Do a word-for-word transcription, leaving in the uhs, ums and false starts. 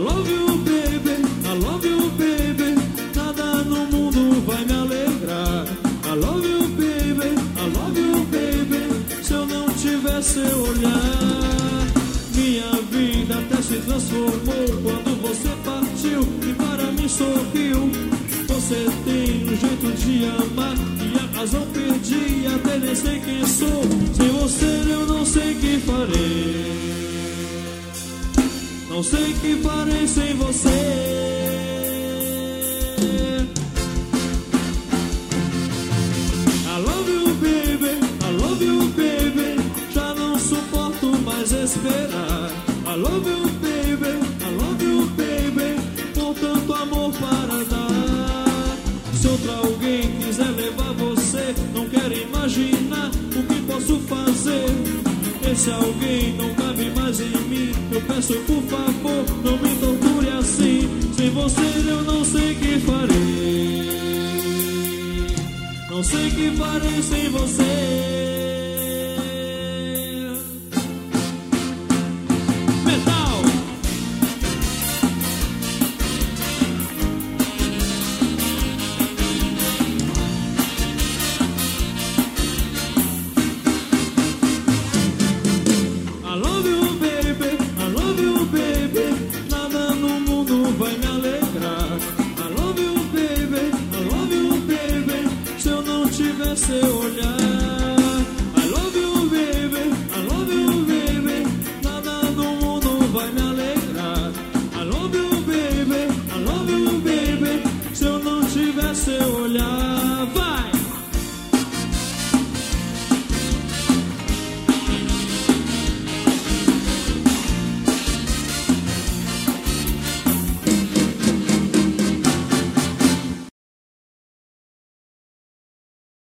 love you, baby, I love you, baby. Nada no mundo vai me alegrar. I love you, baby, I love you, baby. Se eu não tivesse seu olhar, minha vida até se transformou quando você partiu e para mim sorriu. Você tem um jeito de amar e a razão perdi, até nem sei quem sou. Sem você eu não sei que farei. Não sei que farei sem você. I love you, baby, I love you, baby. Já não suporto mais esperar. I love you, baby, I love you, baby. Com tanto amor para dar. Se outra alguém quiser levar você, não quero imaginar o que posso fazer. Esse alguém não cabe mais em mim. Eu peço por favor, não me torture assim. Sem você eu não sei que farei. Não sei que farei sem você.